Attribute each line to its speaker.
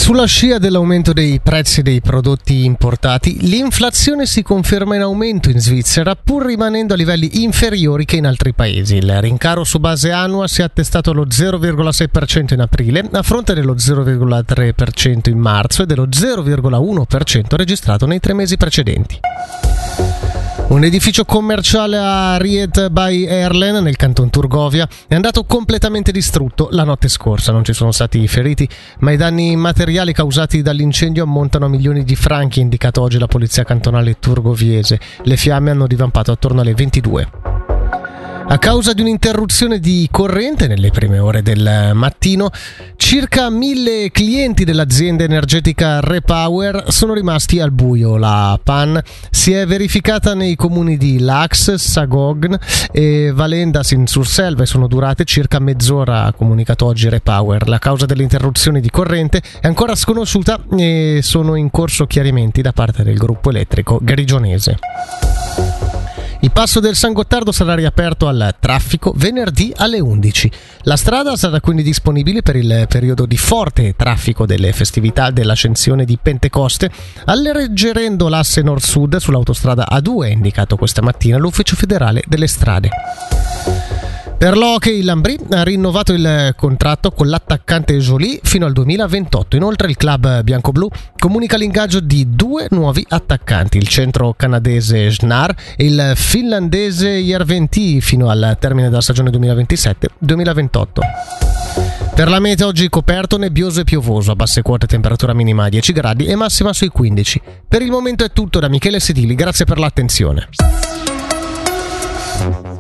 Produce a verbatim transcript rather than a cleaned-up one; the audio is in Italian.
Speaker 1: Sulla scia dell'aumento dei prezzi dei prodotti importati, l'inflazione si conferma in aumento in Svizzera, pur rimanendo a livelli inferiori che in altri paesi. Il rincaro su base annua si è attestato allo zero virgola sei per cento in aprile, a fronte dello zero virgola tre per cento in marzo e dello zero virgola uno per cento registrato nei tre mesi precedenti. Un edificio commerciale a Ried bei Erlen, nel canton Turgovia, è andato completamente distrutto la notte scorsa. Non ci sono stati feriti, ma i danni materiali causati dall'incendio ammontano a milioni di franchi, indicato oggi la polizia cantonale turgoviese. Le fiamme hanno divampato attorno alle ventidue. A causa di un'interruzione di corrente nelle prime ore del mattino, circa mille clienti dell'azienda energetica Repower sono rimasti al buio. La P A N si è verificata nei comuni di Lax, Sagogn e Valendas-in-Surselva e sono durate circa mezz'ora, ha comunicato oggi Repower. La causa delle interruzioni di corrente è ancora sconosciuta e sono in corso chiarimenti da parte del gruppo elettrico grigionese. Il passo del San Gottardo sarà riaperto al traffico venerdì alle undici. La strada sarà quindi disponibile per il periodo di forte traffico delle festività dell'ascensione di Pentecoste, alleggerendo l'asse nord-sud sull'autostrada A due, indicato questa mattina l'Ufficio federale delle strade. Per l'Hockey il Lambri ha rinnovato il contratto con l'attaccante Joly fino al duemilaventotto. Inoltre il club bianco-blu comunica l'ingaggio di due nuovi attaccanti, il centro canadese Schnar e il finlandese Järventie fino al termine della stagione duemilaventisette duemilaventotto. Per la meta oggi coperto, nebbioso e piovoso, a basse quote temperatura minima a dieci gradi e massima sui quindici. Per il momento è tutto da Michele Sedili, grazie per l'attenzione.